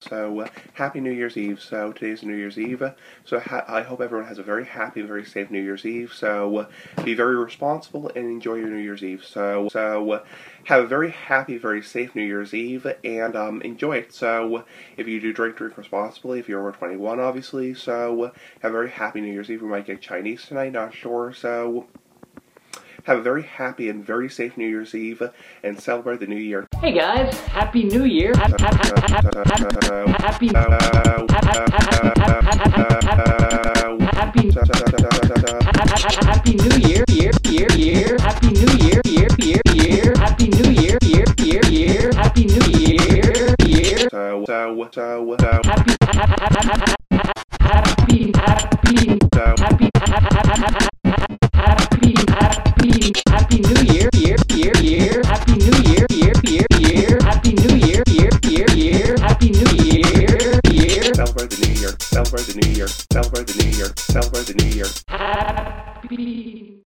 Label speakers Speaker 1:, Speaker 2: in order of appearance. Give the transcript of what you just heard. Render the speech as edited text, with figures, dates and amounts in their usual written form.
Speaker 1: Happy New Year's Eve. So, today's New Year's Eve. I hope everyone has a very happy, very safe New Year's Eve. Be very responsible and enjoy your New Year's Eve. Have a very happy, very safe New Year's Eve and enjoy it. So, if you do drink responsibly, if you're over 21, obviously. So, have a very happy New Year's Eve. We might get Chinese tonight, not sure. So, have a very happy and very safe New Year's Eve and celebrate the new year.
Speaker 2: Hey guys, Happy New Year. Happy New Year, year. Happy New Year, year. Happy New Year, year. Happy New Year, year. Happy New Year, year. Happy New Year, year. Happy New Year, year. Happy New Year, year.
Speaker 1: Celebrate the new year. Celebrate the new year. Celebrate the new year. Celebrate the new year.
Speaker 2: Happy